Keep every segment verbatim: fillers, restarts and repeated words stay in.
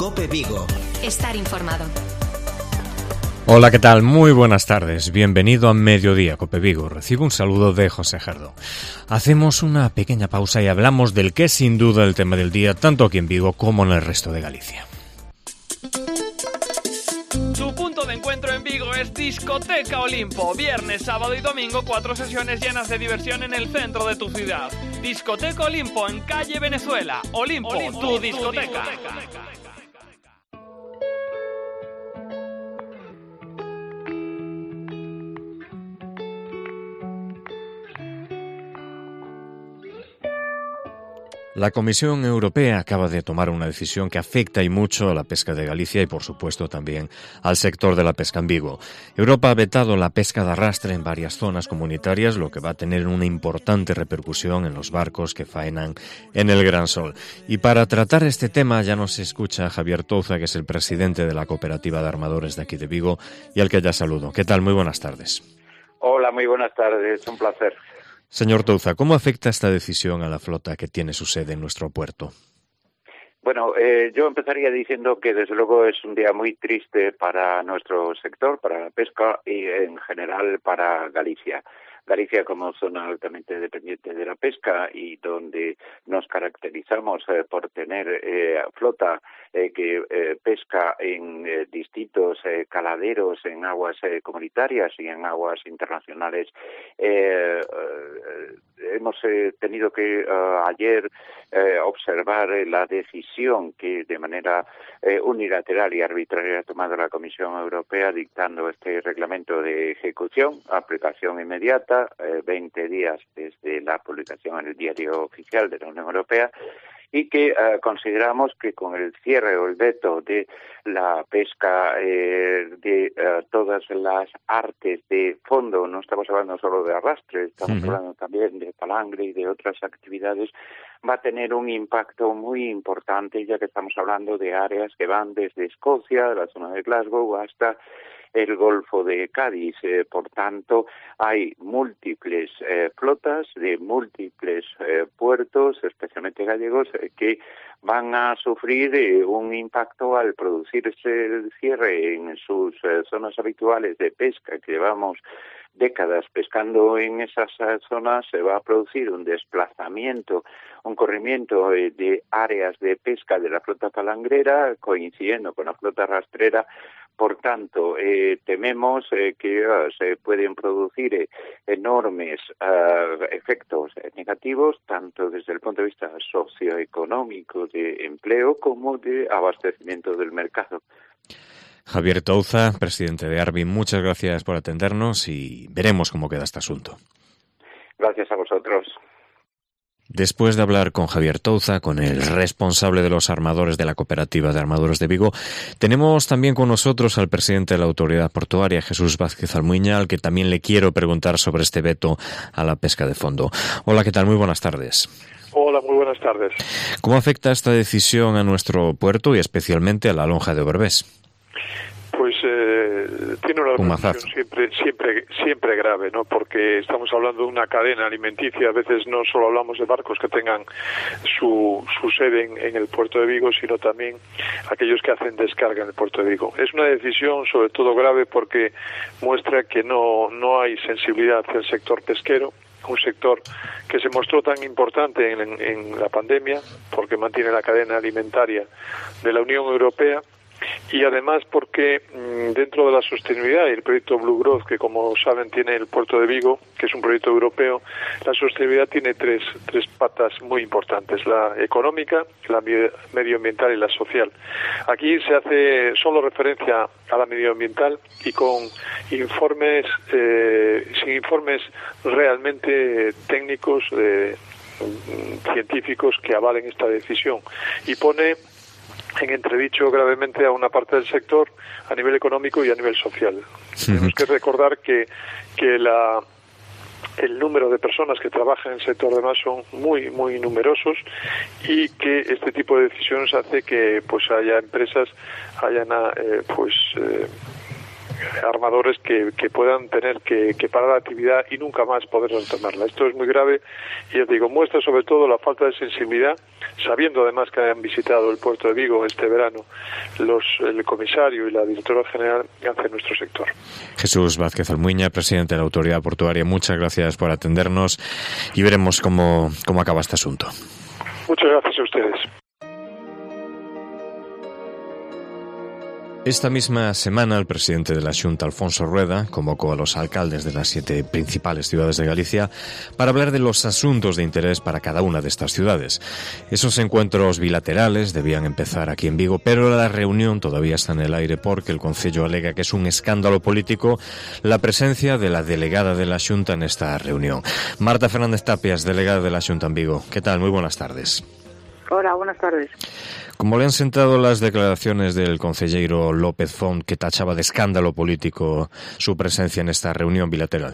COPE Vigo. Estar informado. Hola, ¿qué tal? Muy buenas tardes. Bienvenido a Mediodía COPE Vigo. Recibo un saludo de José Jardo. Hacemos una pequeña pausa y hablamos del que es sin duda el tema del día, tanto aquí en Vigo como en el resto de Galicia. Su punto de encuentro en Vigo es Discoteca Olimpo. Viernes, sábado y domingo, cuatro sesiones llenas de diversión en el centro de tu ciudad. Discoteca Olimpo en calle Venezuela. Olimpo, Olimpo tu, discoteca. tu discoteca. La Comisión Europea acaba de tomar una decisión que afecta y mucho a la pesca de Galicia y, por supuesto, también al sector de la pesca en Vigo. Europa ha vetado la pesca de arrastre en varias zonas comunitarias, lo que va a tener una importante repercusión en los barcos que faenan en el Gran Sol. Y para tratar este tema ya nos escucha Javier Touza, que es el presidente de la Cooperativa de Armadores de aquí de Vigo y al que ya saludo. ¿Qué tal? Muy buenas tardes. Hola, muy buenas tardes. Un placer. Señor Touza, ¿cómo afecta esta decisión a la flota que tiene su sede en nuestro puerto? Bueno, eh, yo empezaría diciendo que desde luego es un día muy triste para nuestro sector, para la pesca y en general para Galicia. Galicia como zona altamente dependiente de la pesca y donde nos caracterizamos eh, por tener eh, flota eh, que eh, pesca en eh, distintos eh, caladeros en aguas eh, comunitarias y en aguas internacionales. Eh, eh, hemos eh, tenido que uh, ayer eh, observar eh, la decisión que de manera eh, unilateral y arbitraria ha tomado la Comisión Europea dictando este reglamento de ejecución, aplicación inmediata, veinte días desde la publicación en el Diario Oficial de la Unión Europea, y que uh, consideramos que con el cierre o el veto de la pesca eh, de uh, todas las artes de fondo, no estamos hablando solo de arrastre, estamos uh-huh. hablando también de palangre y de otras actividades, va a tener un impacto muy importante, ya que estamos hablando de áreas que van desde Escocia, la zona de Glasgow, hasta el Golfo de Cádiz. Eh, por tanto, hay múltiples eh, flotas de múltiples eh, puertos, especialmente gallegos, eh, que van a sufrir eh, un impacto al producirse el cierre en sus eh, zonas habituales de pesca, que llevamos décadas pescando en esas eh, zonas. Se va a producir un desplazamiento, un corrimiento eh, de áreas de pesca de la flota palangrera, coincidiendo con la flota rastrera. Por tanto, eh, tememos eh, que uh, se pueden producir eh, enormes uh, efectos eh, negativos, tanto desde el punto de vista socioeconómico de empleo como de abastecimiento del mercado. Javier Touza, presidente de Arbi, muchas gracias por atendernos y veremos cómo queda este asunto. Gracias a vosotros. Después de hablar con Javier Touza, con el responsable de los armadores de la Cooperativa de Armadores de Vigo, tenemos también con nosotros al presidente de la Autoridad Portuaria, Jesús Vázquez Almuiña, al que también le quiero preguntar sobre este veto a la pesca de fondo. Hola, ¿qué tal? Muy buenas tardes. Hola, muy buenas tardes. ¿Cómo afecta esta decisión a nuestro puerto y especialmente a la lonja de Oberbés? Pues eh, tiene una repercusión siempre, siempre, siempre grave, ¿no? Porque estamos hablando de una cadena alimenticia. A veces no solo hablamos de barcos que tengan su, su sede en, en el puerto de Vigo, sino también aquellos que hacen descarga en el puerto de Vigo. Es una decisión sobre todo grave porque muestra que no, no hay sensibilidad hacia el sector pesquero, un sector que se mostró tan importante en, en, en la pandemia porque mantiene la cadena alimentaria de la Unión Europea. Y además porque mmm, dentro de la sostenibilidad y el proyecto Blue Growth, que como saben tiene el puerto de Vigo, que es un proyecto europeo, la sostenibilidad tiene tres, tres patas muy importantes: la económica, la medioambiental y la social. Aquí se hace solo referencia a la medioambiental y con informes, eh, sin informes realmente técnicos, eh, científicos que avalen esta decisión, y pone en entredicho gravemente a una parte del sector a nivel económico y a nivel social. Sí. Tenemos que recordar que, que la, el número de personas que trabajan en el sector de mar son muy, muy numerosos y que este tipo de decisiones hace que pues haya empresas, hayan eh, pues... Eh, armadores que, que puedan tener que, que parar la actividad y nunca más poder retomarla. Esto es muy grave y, os digo, muestra sobre todo la falta de sensibilidad, sabiendo además que han visitado el puerto de Vigo este verano los el comisario y la directora general hacia nuestro sector. Jesús Vázquez Almuiña, presidente de la Autoridad Portuaria, muchas gracias por atendernos y veremos cómo, cómo acaba este asunto. Muchas gracias a ustedes. Esta misma semana el presidente de la Xunta, Alfonso Rueda, convocó a los alcaldes de las siete principales ciudades de Galicia para hablar de los asuntos de interés para cada una de estas ciudades. Esos encuentros bilaterales debían empezar aquí en Vigo, pero la reunión todavía está en el aire porque el Concello alega que es un escándalo político la presencia de la delegada de la Xunta en esta reunión. Marta Fernández Tapias, delegada de la Xunta en Vigo. ¿Qué tal? Muy buenas tardes. Hola, buenas tardes. ¿Cómo le han sentado las declaraciones del concelleiro López Font, que tachaba de escándalo político su presencia en esta reunión bilateral?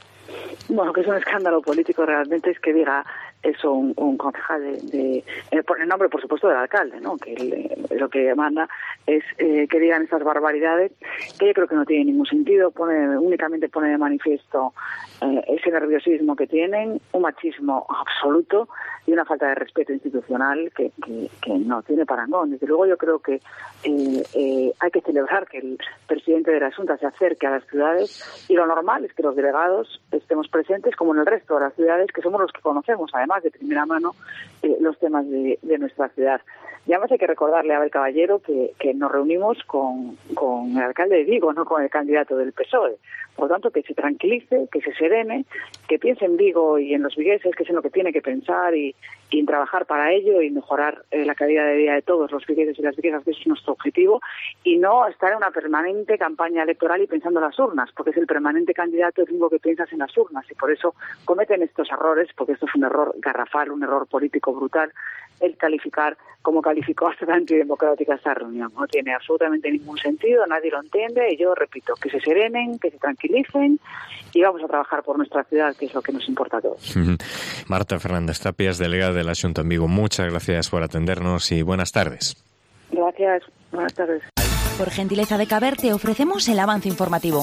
Bueno, que es un escándalo político realmente es que diga eso un, un concejal de, de eh, por el nombre, por supuesto, del alcalde, ¿no? Que el, lo que manda es eh, que digan estas barbaridades, que yo creo que no tiene ningún sentido, pone únicamente pone de manifiesto eh, ese nerviosismo que tienen, un machismo absoluto y una falta de respeto institucional que, que, que no tiene parangón. Desde luego yo creo que eh, eh, hay que celebrar que el presidente de la Xunta se acerque a las ciudades y lo normal es que los delegados estemos presentes como en el resto de las ciudades, que somos los que conocemos además de primera mano eh, los temas de, de nuestra ciudad. Y además hay que recordarle a Abel Caballero que, que nos reunimos con, con el alcalde de Vigo, no con el candidato del P S O E. Por lo tanto, que se tranquilice, que se serene, que piense en Vigo y en los vigueses, que es en lo que tiene que pensar y, y en trabajar para ello y mejorar eh, la calidad de vida de todos los vigueses y las viguesas, que es nuestro objetivo, y no estar en una permanente campaña electoral y pensando en las urnas, porque es el permanente candidato el único que piensas en las urnas, y por eso cometen estos errores, porque esto es un error garrafal, un error político brutal, el calificar como calificó hasta tan antidemocrática esta reunión. No tiene absolutamente ningún sentido, nadie lo entiende, y yo repito, que se serenen, que se tranquilicen y vamos a trabajar por nuestra ciudad, que es lo que nos importa a todos. Marta Fernández Tapias, delegada de la Xunta en Vigo, muchas gracias por atendernos y buenas tardes. Gracias, buenas tardes. Por gentileza de Caber te ofrecemos el avance informativo.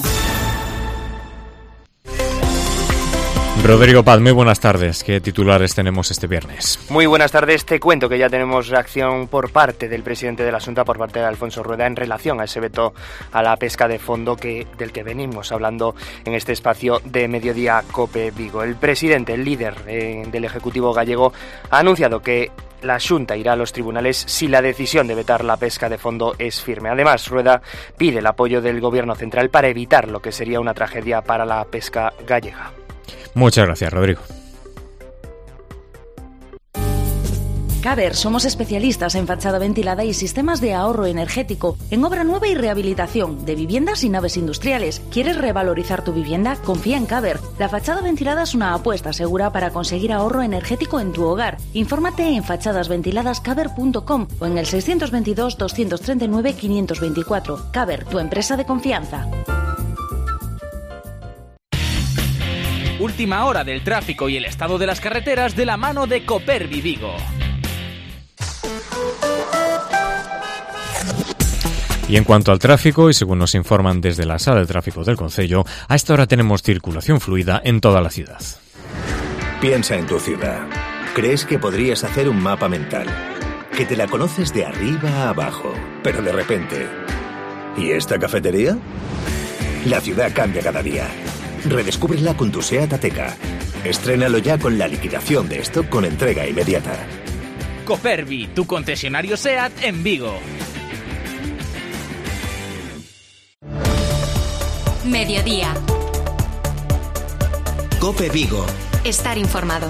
Rodrigo Paz, muy buenas tardes. ¿Qué titulares tenemos este viernes? Muy buenas tardes. Te cuento que ya tenemos reacción por parte del presidente de la Xunta, por parte de Alfonso Rueda, en relación a ese veto a la pesca de fondo que del que venimos hablando en este espacio de Mediodía Cope Vigo. El presidente, el líder eh, del Ejecutivo gallego, ha anunciado que la Xunta irá a los tribunales si la decisión de vetar la pesca de fondo es firme. Además, Rueda pide el apoyo del Gobierno central para evitar lo que sería una tragedia para la pesca gallega. Muchas gracias, Rodrigo. Caber, somos especialistas en fachada ventilada y sistemas de ahorro energético, en obra nueva y rehabilitación, de viviendas y naves industriales. ¿Quieres revalorizar tu vivienda? Confía en Caber. La fachada ventilada es una apuesta segura para conseguir ahorro energético en tu hogar. Infórmate en fachadas ventiladas caber punto com o en el seiscientos veintidós, doscientos treinta y nueve, quinientos veinticuatro. Caber, tu empresa de confianza. Última hora del tráfico y el estado de las carreteras de la mano de Copervi Vigo. Y en cuanto al tráfico, y según nos informan desde la sala de tráfico del Concello, a esta hora tenemos circulación fluida en toda la ciudad. Piensa en tu ciudad. ¿Crees que podrías hacer un mapa mental? Que te la conoces de arriba a abajo, pero de repente... ¿Y esta cafetería? La ciudad cambia cada día. Redescúbrela con tu SEAT Ateca. Estrénalo ya con la liquidación de stock con entrega inmediata. Copervi, tu concesionario SEAT en Vigo. Mediodía. Cope Vigo. Estar informado.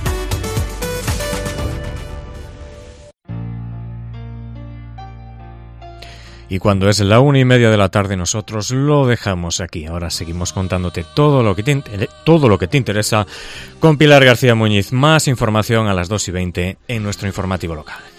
Y cuando es la una y media de la tarde, nosotros lo dejamos aquí. Ahora seguimos contándote todo lo que te, todo lo que te interesa con Pilar García Muñiz. Más información a las dos y veinte en nuestro informativo local.